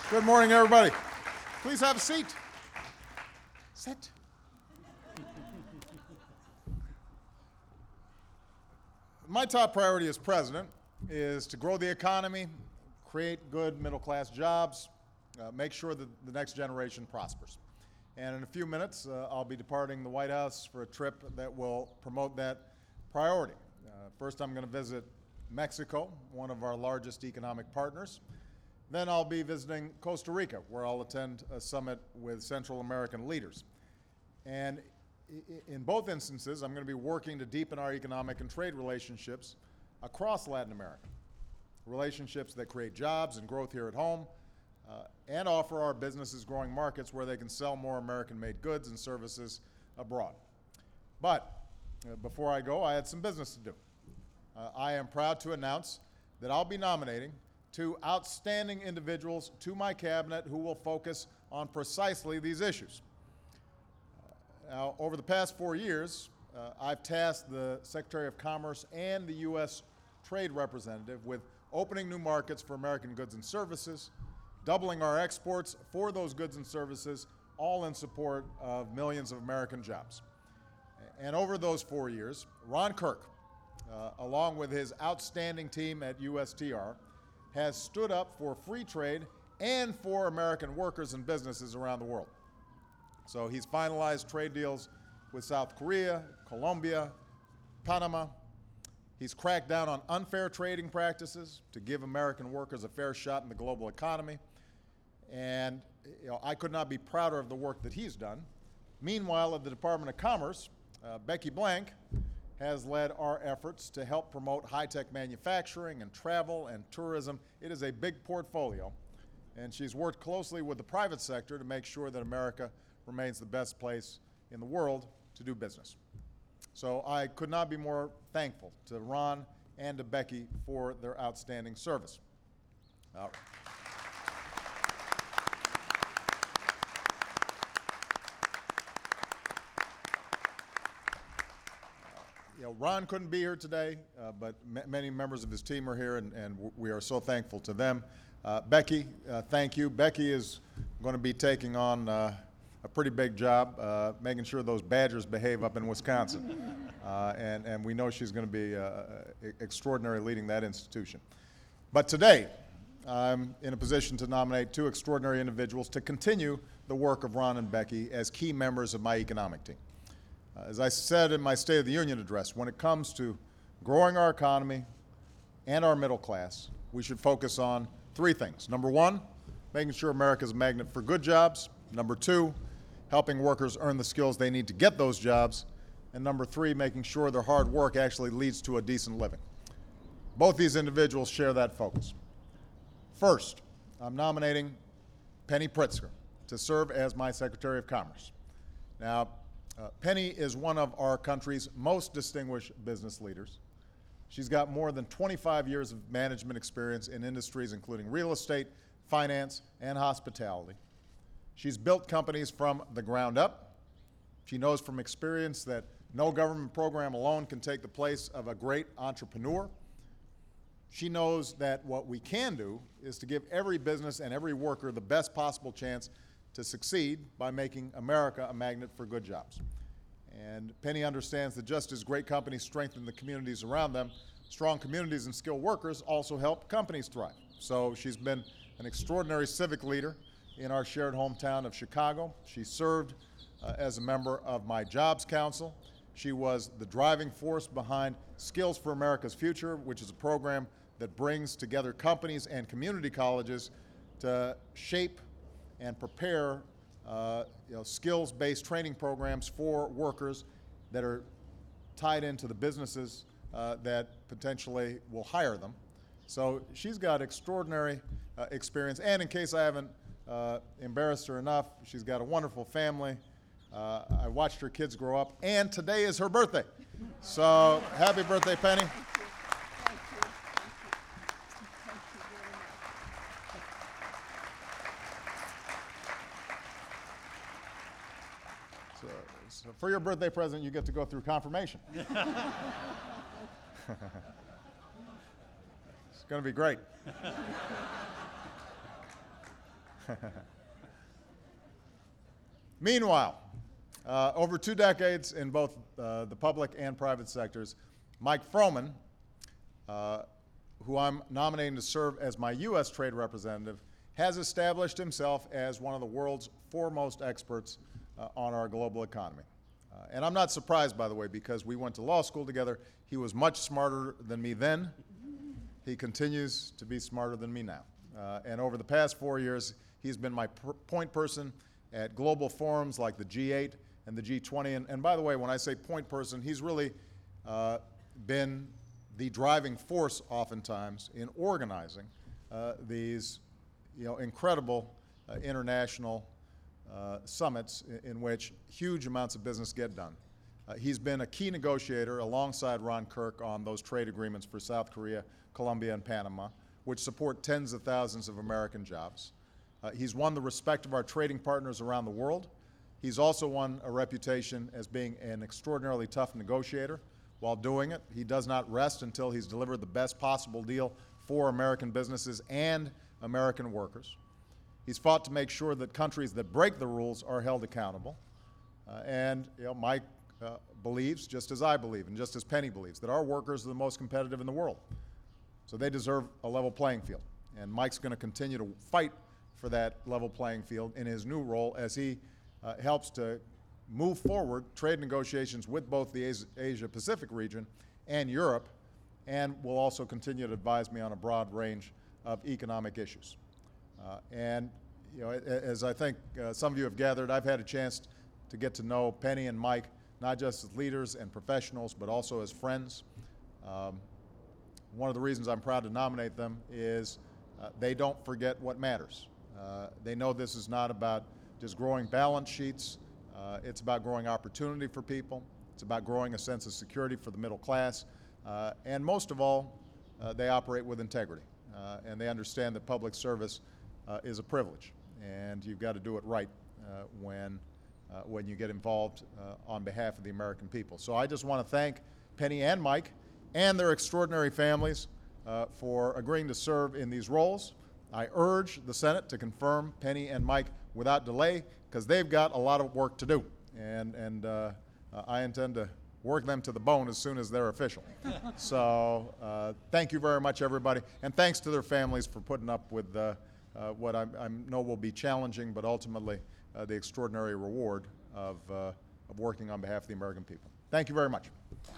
Good morning, everybody. Please have a seat. Sit. My top priority as president is to grow the economy, create good middle-class jobs, make sure that the next generation prospers. And in a few minutes, I'll be departing the White House for a trip that will promote that priority. First, I'm going to visit Mexico, one of our largest economic partners. Then I'll be visiting Costa Rica, where I'll attend a summit with Central American leaders. And in both instances, I'm going to be working to deepen our economic and trade relationships across Latin America, relationships that create jobs and growth here at home, and offer our businesses growing markets where they can sell more American-made goods and services abroad. But before I go, I had some business to do. I am proud to announce that I'll be nominating two outstanding individuals to my cabinet who will focus on precisely these issues. Now, over the past 4 years, I've tasked the Secretary of Commerce and the U.S. Trade Representative with opening new markets for American goods and services, doubling our exports for those goods and services, all in support of millions of American jobs. And over those 4 years, Ron Kirk, along with his outstanding team at USTR, has stood up for free trade and for American workers and businesses around the world. So he's finalized trade deals with South Korea, Colombia, Panama. He's cracked down on unfair trading practices to give American workers a fair shot in the global economy. And I could not be prouder of the work that he's done. Meanwhile, at the Department of Commerce, Becky Blank has led our efforts to help promote high-tech manufacturing and travel and tourism. It is a big portfolio, and she's worked closely with the private sector to make sure that America remains the best place in the world to do business. So I could not be more thankful to Ron and to Becky for their outstanding service. Ron couldn't be here today, but many members of his team are here, and we are so thankful to them. Becky, thank you. Becky is going to be taking on a pretty big job, making sure those Badgers behave up in Wisconsin. And we know she's going to be extraordinary leading that institution. But today, I'm in a position to nominate two extraordinary individuals to continue the work of Ron and Becky as key members of my economic team. As I said in my State of the Union address, when it comes to growing our economy and our middle class, we should focus on three things. Number one, making sure America is a magnet for good jobs. Number two, helping workers earn the skills they need to get those jobs. And number three, making sure their hard work actually leads to a decent living. Both these individuals share that focus. First, I'm nominating Penny Pritzker to serve as my Secretary of Commerce. Now, Penny is one of our country's most distinguished business leaders. She's got more than 25 years of management experience in industries including real estate, finance, and hospitality. She's built companies from the ground up. She knows from experience that no government program alone can take the place of a great entrepreneur. She knows that what we can do is to give every business and every worker the best possible chance to succeed by making America a magnet for good jobs. And Penny understands that just as great companies strengthen the communities around them, strong communities and skilled workers also help companies thrive. So she's been an extraordinary civic leader in our shared hometown of Chicago. She served as a member of my Jobs Council. She was the driving force behind Skills for America's Future, which is a program that brings together companies and community colleges to shape and prepare skills-based training programs for workers that are tied into the businesses that potentially will hire them. So she's got extraordinary experience, and in case I haven't embarrassed her enough, she's got a wonderful family. I watched her kids grow up, and today is her birthday. So happy birthday, Penny. So for your birthday present, you get to go through confirmation. It's going to be great. Meanwhile, over 2 decades in both the public and private sectors, Mike Froman, who I'm nominating to serve as my U.S. trade representative, has established himself as one of the world's foremost experts on our global economy. And I'm not surprised, by the way, because we went to law school together. He was much smarter than me then. He continues to be smarter than me now. And over the past 4 years, he's been my point person at global forums like the G8 and the G20. And by the way, when I say point person, he's really been the driving force oftentimes in organizing these incredible international summits in which huge amounts of business get done. He's been a key negotiator alongside Ron Kirk on those trade agreements for South Korea, Colombia, and Panama, which support tens of thousands of American jobs. He's won the respect of our trading partners around the world. He's also won a reputation as being an extraordinarily tough negotiator. While doing it, he does not rest until he's delivered the best possible deal for American businesses and American workers. He's fought to make sure that countries that break the rules are held accountable. Mike believes, just as I believe, and just as Penny believes, that our workers are the most competitive in the world. So they deserve a level playing field. And Mike's going to continue to fight for that level playing field in his new role as he helps to move forward trade negotiations with both the Asia-Pacific region and Europe, and will also continue to advise me on a broad range of economic issues. As I think some of you have gathered, I've had a chance to get to know Penny and Mike, not just as leaders and professionals, but also as friends. One of the reasons I'm proud to nominate them is they don't forget what matters. They know this is not about just growing balance sheets. It's about growing opportunity for people. It's about growing a sense of security for the middle class. And most of all, they operate with integrity. And they understand that public service is a privilege. And you've got to do it right when you get involved on behalf of the American people. So I just want to thank Penny and Mike and their extraordinary families for agreeing to serve in these roles. I urge the Senate to confirm Penny and Mike without delay, because they've got a lot of work to do. And I intend to work them to the bone as soon as they're official. So thank you very much, everybody. And thanks to their families for putting up with what I know will be challenging, but ultimately the extraordinary reward of working on behalf of the American people. Thank you very much.